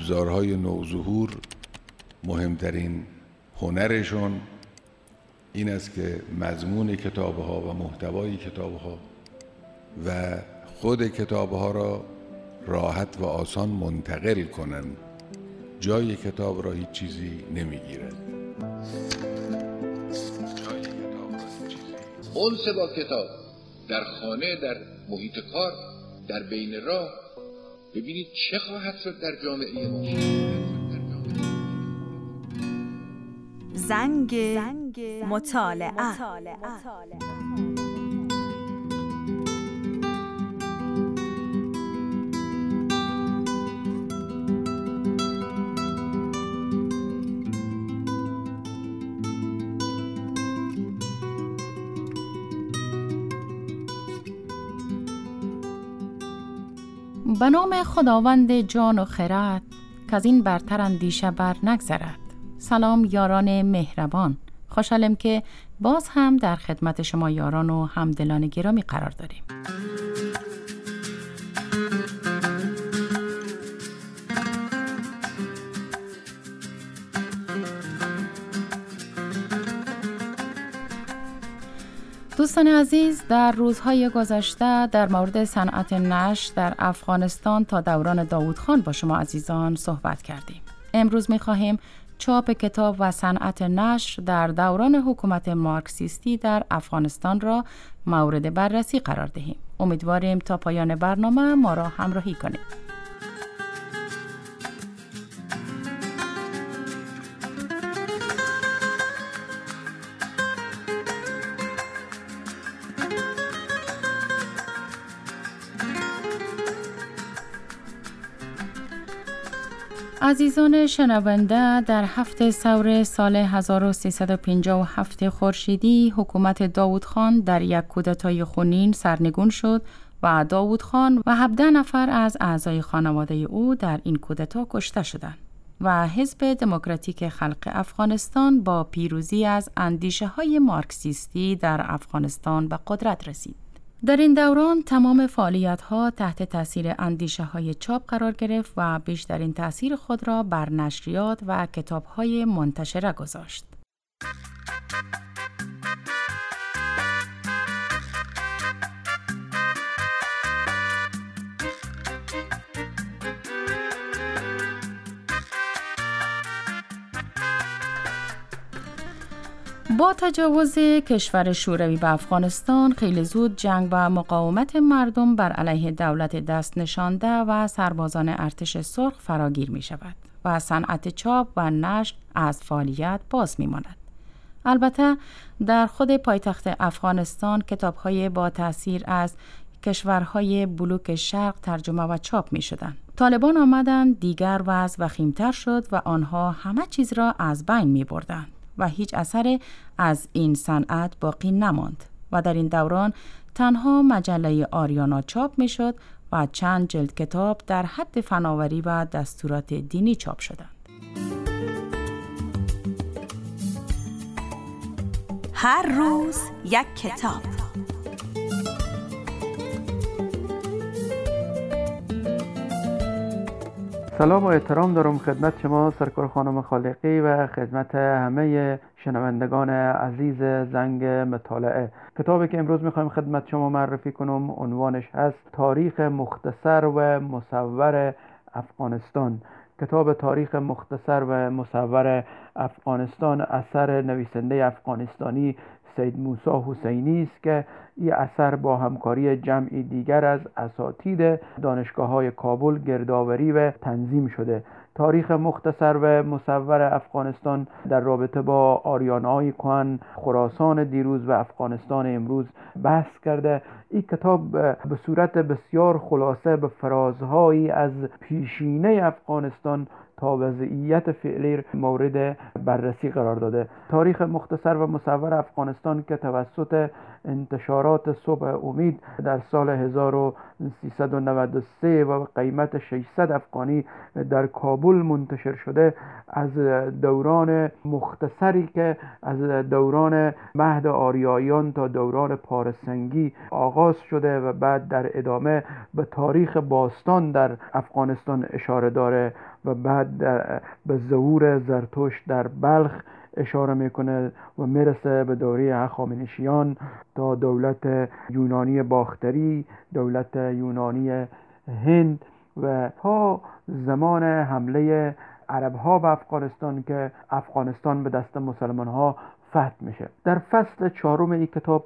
ابزارهای نوظهور مهمترین هنرشون این است که مضمون کتاب‌ها و محتوای کتاب‌ها و خود کتاب‌ها را راحت و آسان منتقل کنند. جای کتاب را هیچ چیزی نمیگیرد. انس با کتاب در خانه، در محیط کار، در بین راه، ببینید چه خواهد شد در جامعه ما. زنگ مطالعه. به نام خداوند جان و خرد که از این برتر اندیشه بر نگذرد. سلام یاران مهربان، خوشحالم که باز هم در خدمت شما یاران و همدلان گرامی قرار داریم. دوستان عزیز، در روزهای گذشته در مورد صنعت نشر در افغانستان تا دوران داوود خان با شما عزیزان صحبت کردیم. امروز می‌خواهیم چاپ کتاب و صنعت نشر در دوران حکومت مارکسیستی در افغانستان را مورد بررسی قرار دهیم. امیدواریم تا پایان برنامه ما را همراهی کنید. عزیزان شنونده، در هفته ثور سال 1357 خورشیدی حکومت داوود خان در یک کودتای خونین سرنگون شد و داوود خان و 17 نفر از اعضای خانواده او در این کودتا کشته شدند و حزب دموکراتیک خلق افغانستان با پیروزی از اندیشه‌های مارکسیستی در افغانستان به قدرت رسید. در این دوران تمام فعالیت‌ها تحت تأثیر اندیشه‌های چاپ قرار گرفت و بیشترین تأثیر خود را بر نشریات و کتاب‌های منتشره گذاشت. با تجاوز کشور شوروی به افغانستان، خیلی زود جنگ و مقاومت مردم بر علیه دولت دست نشانده و سربازان ارتش سرخ فراگیر می شود و صنعت چاپ و نشر از فعالیت باز می ماند. البته در خود پایتخت افغانستان کتاب‌های با تأثیر از کشورهای بلوک شرق ترجمه و چاپ می شدند. طالبان آمدند، دیگر وضع وخیم‌تر شد و آنها همه چیز را از بین می بردند و هیچ اثر از این صنعت باقی نماند و در این دوران تنها مجله آریانا چاپ می شد و چند جلد کتاب در حد فناوری و دستورات دینی چاپ شدند. هر روز یک کتاب. سلام و احترام دارم خدمت شما سرکار خانم خالقی و خدمت همه شنوندگان عزیز زنگ مطالعه. کتابی که امروز میخوایم خدمت شما معرفی کنم عنوانش هست تاریخ مختصر و مصور افغانستان. کتاب تاریخ مختصر و مصور افغانستان اثر نویسنده افغانستانی سید موسی حسینی است که این اثر با همکاری جمعی دیگر از اساتید دانشگاه‌های کابل گردآوری و تنظیم شده. تاریخ مختصر و مصور افغانستان در رابطه با آریانه‌های کهن، خراسان دیروز و افغانستان امروز بحث کرده. این کتاب به صورت بسیار خلاصه به فرازهایی از پیشینه افغانستان تا وضعیت فعلی مورد بررسی قرار داده. تاریخ مختصر و مصور افغانستان که توسط انتشارات صبح امید در سال 1393 و قیمت 600 افغانی در کابل منتشر شده، از دوران مختصری که از دوران مهد آریاییان تا دوران پارسنگی آغاز شده و بعد در ادامه به تاریخ باستان در افغانستان اشاره داره و بعد به ظهور زرتشت در بلخ اشاره میکنه و میرسه به دوره هخامنشیان تا دولت یونانی باختری، دولت یونانی هند و تا زمان حمله عرب‌ها به افغانستان که افغانستان به دست مسلمان‌ها فتح میشه. در فصل 4 این کتاب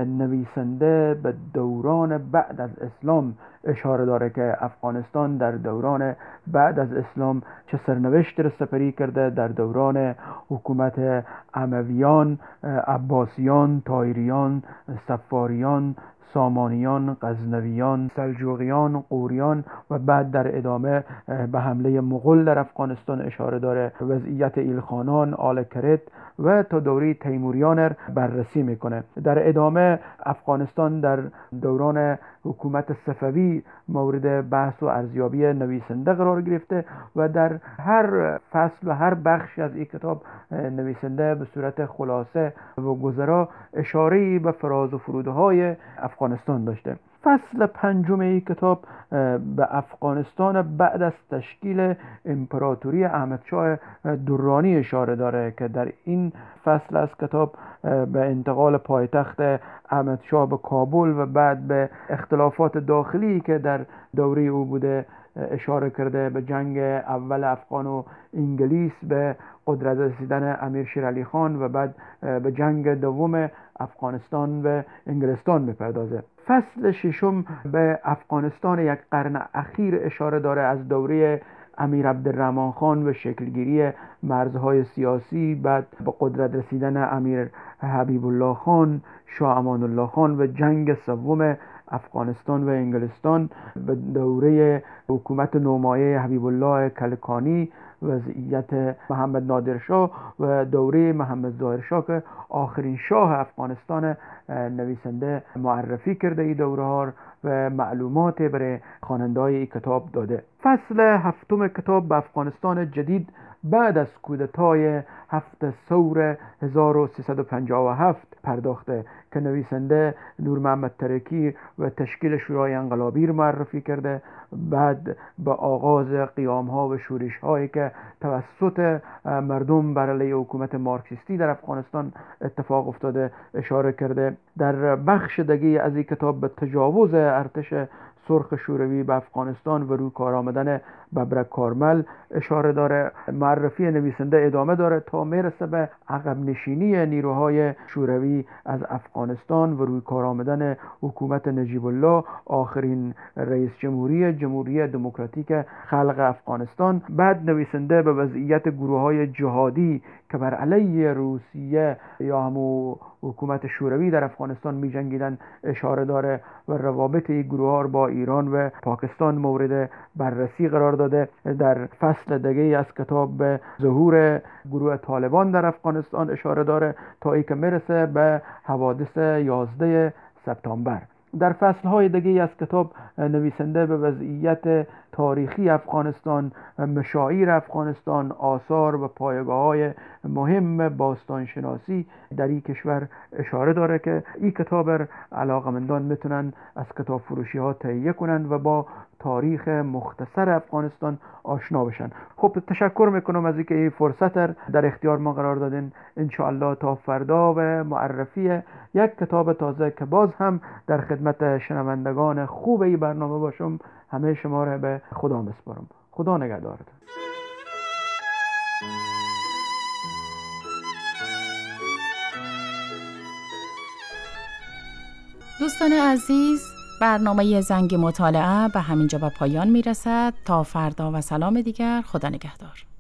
نویسنده به دوران بعد از اسلام اشاره داره که افغانستان در دوران بعد از اسلام چه سرنوشتی را سپری کرده. در دوران حکومت امویان، عباسیان، طایریان، صفاریان، سامانیان، غزنویان، سلجوقیان، غوریان و بعد در ادامه به حمله مغول در افغانستان اشاره داره. وضعیت ایلخانان، آل کرت و تا دوره تیموریان بررسی میکنه. در ادامه افغانستان در دوران حکومت صفوی مورد بحث و ارزیابی نویسنده قرار گرفته و در هر فصل و هر بخش از این کتاب نویسنده به صورت خلاصه و گذرا اشاره‌ای به فراز و فرودهای افغانستان داشته. فصل 5 این کتاب به افغانستان بعد از تشکیل امپراتوری احمدشاه درانی اشاره داره که در این فصل از کتاب به انتقال پایتخت احمدشاه به کابل و بعد به اختلافات داخلی که در دوره او بوده اشاره کرده، به جنگ اول افغان و انگلیس، به قدرت رسیدن امیر شیر علی خان و بعد به جنگ دوم افغانستان و انگلستان میپردازه. فصل 6 به افغانستان یک قرن اخیر اشاره داره از دوره امیر عبدالرحمن خان و شکلگیری مرزهای سیاسی، بعد به قدرت رسیدن امیر حبیب الله خان، شاه امان الله خان و جنگ سوم افغانستان و انگلستان، به دوره حکومت نومایه حبیب الله کلکانی، وضعیت محمد نادر شاه و دوره محمد ظاهر شاه که آخرین شاه افغانستان نویسنده معرفی کرده این دوره ها و معلومات برای خواننده‌های این کتاب داده. فصل 7 کتاب به افغانستان جدید بعد از کودتای 7 ثور 1357 پرداخته که نویسنده نور محمد ترکی و تشکیل شورای انقلابی معرفی کرده. بعد به آغاز قیام ها و شورش هایی که توسط مردم بر علیه حکومت مارکسیستی در افغانستان اتفاق افتاده اشاره کرده. در بخش دیگه از این کتاب به تجاوز ارتش سرخ شوروی به افغانستان و روی کار آمدن ببرک کارمل اشاره داره. معرفی نویسنده ادامه داره تا میرسه به عقب نشینی نیروهای شوروی از افغانستان و روی کار آمدن حکومت نجیب الله، آخرین رئیس جمهوری دموکراتیک خلق افغانستان. بعد نویسنده به وضعیت گروه‌های جهادی که بر علیه روسیه یا همون حکومت شوروی در افغانستان می جنگیدن اشاره داره و روابط این گروه‌ها با ایران و پاکستان مورد بررسی قرار داده. در فصل دیگه از کتاب به ظهور گروه طالبان در افغانستان اشاره داره تا ای که میرسه به حوادث 11 سپتامبر. در فصل‌های دیگه از کتاب نویسنده به وضعیت تاریخی افغانستان، مشاعر افغانستان، آثار و پایگاه‌های مهم باستانشناسی در این کشور اشاره داره که این کتاب علاقه‌مندان میتونن از کتاب فروشی‌ها تهیه کنن و با تاریخ مختصر افغانستان آشنا بشن. خب تشکر میکنم از اینکه این فرصت در اختیار ما قرار دادین. انشاءالله تا فردا و معرفی یک کتاب تازه که باز هم در خدمت شنوندگان خوب این برنامه باشم، همه شما را به خدا میسپارم. خدا نگهدارتون. دوستان عزیز، برنامه زنگ مطالعه به همینجا به پایان میرسد. تا فردا و سلام دیگر، خدا نگهدار.